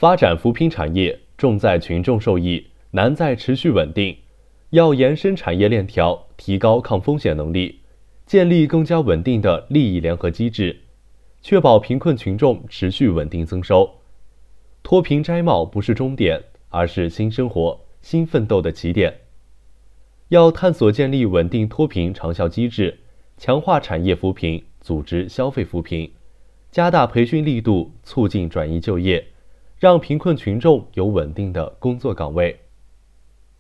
发展扶贫产业重在群众受益，难在持续稳定。要延伸产业链条，提高抗风险能力，建立更加稳定的利益联合机制，确保贫困群众持续稳定增收。脱贫摘帽不是终点，而是新生活、新奋斗的起点。要探索建立稳定脱贫长效机制，强化产业扶贫，组织消费扶贫，加大培训力度，促进转移就业，让贫困群众有稳定的工作岗位。